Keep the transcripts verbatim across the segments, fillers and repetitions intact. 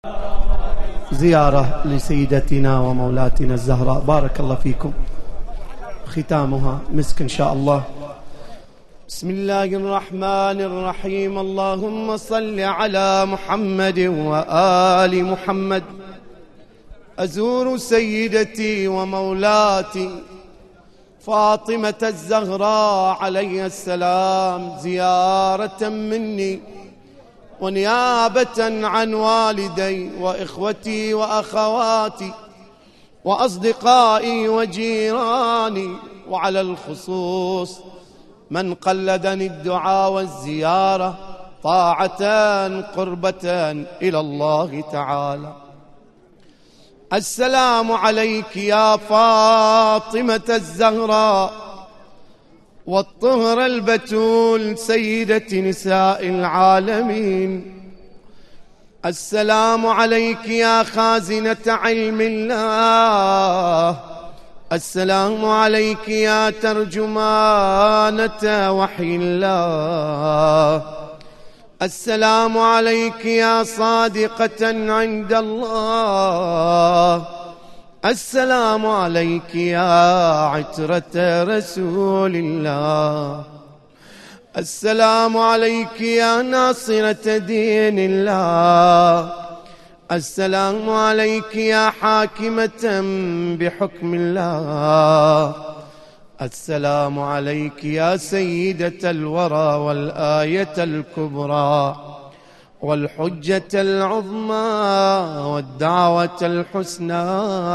زيارة لسيدتنا ومولاتنا الزهراء، بارك الله فيكم، ختامها مسك إن شاء الله. بسم الله الرحمن الرحيم. اللهم صل على محمد وآل محمد. أزور سيدتي ومولاتي فاطمة الزهراء عليها السلام زيارة مني ونيابة عن والدي وإخوتي وأخواتي وأصدقائي وجيراني، وعلى الخصوص من قلدني الدعاء والزيارة طاعة قربة إلى الله تعالى. السلام عليك يا فاطمة الزهراء والطهر البتول سيدة نساء العالمين. السلام عليك يا خازنة علم الله. السلام عليك يا ترجمانة وحي الله. السلام عليك يا صادقة عند الله. السلام عليك يا عترة رسول الله. السلام عليك يا ناصرة دين الله. السلام عليك يا حاكمة بحكم الله. السلام عليك يا سيدة الورى والآية الكبرى والحجة العظمى والدعوة الحسنى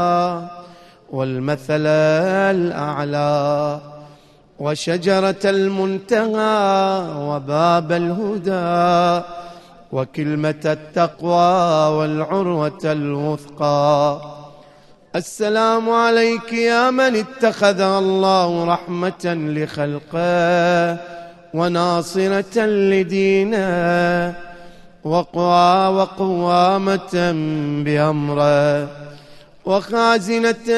والمثل الأعلى وشجرة المنتهى وباب الهدى وكلمة التقوى والعروة الوثقى. السلام عليك يا من اتخذ الله رحمة لخلقه وناصرة لدينه وقوى وقوامة بأمره وخازنة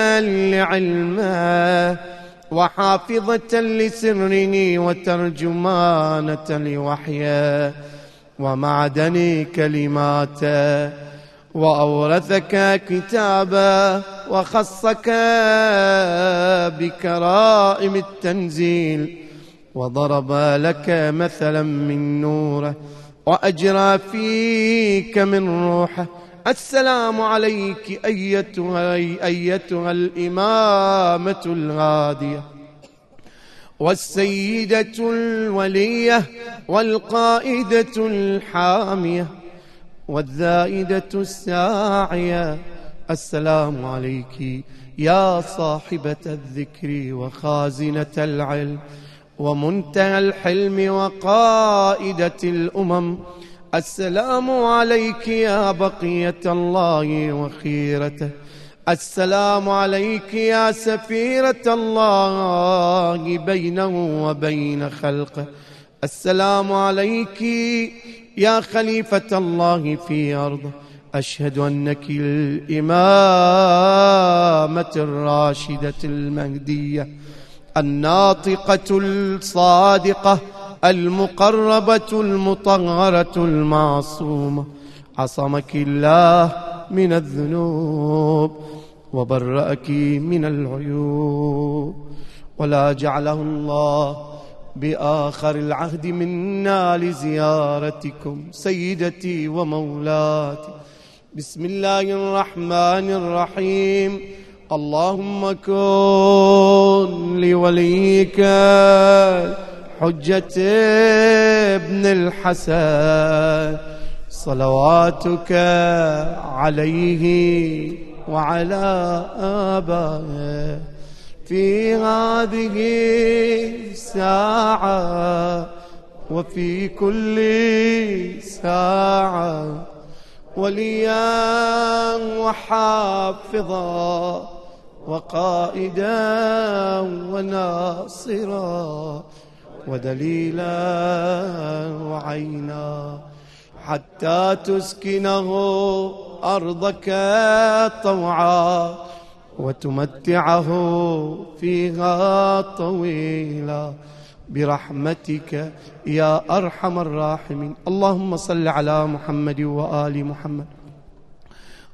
لعلمه وحافظة لسره وترجمانة لوحيه ومعدن كلماته، وأورثك كتابه وخصك بكرائم التنزيل وضرب لك مثلا من نوره وأجرى فيك من روحه. السلام عليك أيتها, أيتها الإمامة الغادية والسيدة الولية والقائدة الحامية والذائدة الساعية. السلام عليك يا صاحبة الذكر وخازنة العلم ومنتهى الحلم وقائدة الأمم. السلام عليك يا بقية الله وخيرته. السلام عليك يا سفيرة الله بينه وبين خلقه. السلام عليك يا خليفة الله في أرضه. أشهد أنك الإمامة الراشدة المهدية الناطقة الصادقة المقربة المطهرة المعصومة. عصمك الله من الذنوب وبرأك من العيوب، ولا جعله الله بآخر العهد منا لزيارتكم سيدتي ومولاتي. بسم الله الرحمن الرحيم. اللهم كن لوليك حجة ابن الحسن صلواتك عليه وعلى آبائه في هذه الساعة وفي كل ساعة وليا وحافظا وقائدا وناصرا ودليلا وعينا حتى تسكنه أرضك طوعا وتمتعه فيها طويلا برحمتك يا أرحم الراحمين. اللهم صل على محمد وآل محمد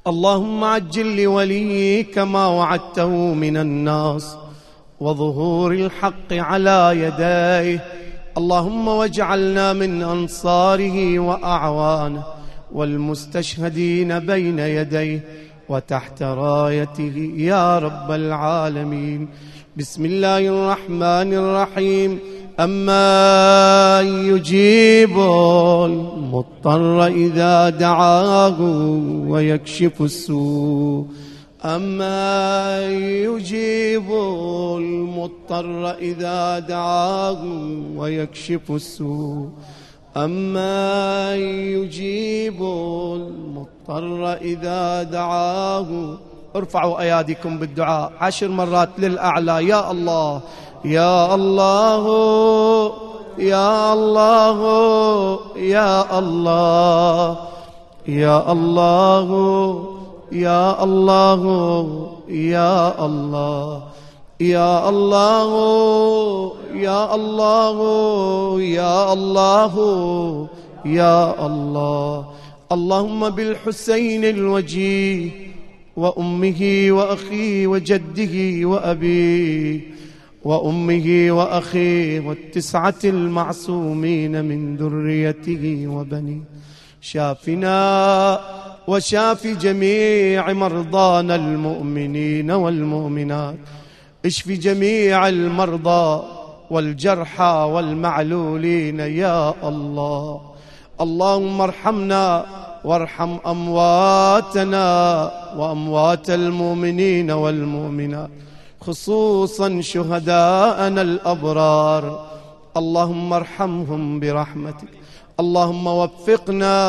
اللهم عجل لوليك ما وعدته من الناس وظهور الحق على يديه. اللهم واجعلنا من أنصاره وأعوانه والمستشهدين بين يديه وتحت رايته يا رب العالمين. بسم الله الرحمن الرحيم. أما يجيب المضطر إذا دعاه ويكشف السوء أما يجيب المضطر إذا دعاه ويكشف السوء أما يجيب المضطر إذا دعاه. ارفعوا أياديكم بالدعاء عشر مرات للأعلى. يا الله يا الله يا الله يا الله يا الله يا الله يا الله يا الله يا الله يا الله يا الله. اللهم بالحسين الوجيه وأمه وأخيه وجده وأبيه وأمه وأخيه والتسعة المعصومين من ذريته وبنيه. شافنا وشاف جميع مرضانا المؤمنين والمؤمنات. اشف جميع المرضى والجرحى والمعلولين يا الله. اللهم ارحمنا وارحم أمواتنا وأموات المؤمنين والمؤمنات خصوصا شهداءنا الأبرار. اللهم ارحمهم برحمتك. اللهم وفقنا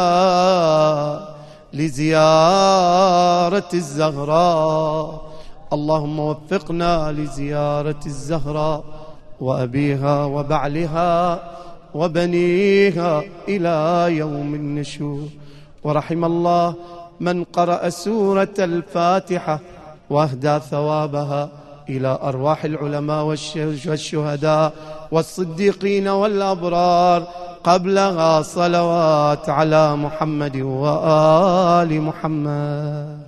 لزيارة الزهراء. اللهم وفقنا لزيارة الزهراء وأبيها وبعلها وبنيها إلى يوم النشور. ورحم الله من قرأ سورة الفاتحة واهدى ثوابها إلى أرواح العلماء والشهداء والصديقين والأبرار. قبلها صلوات على محمد وآل محمد.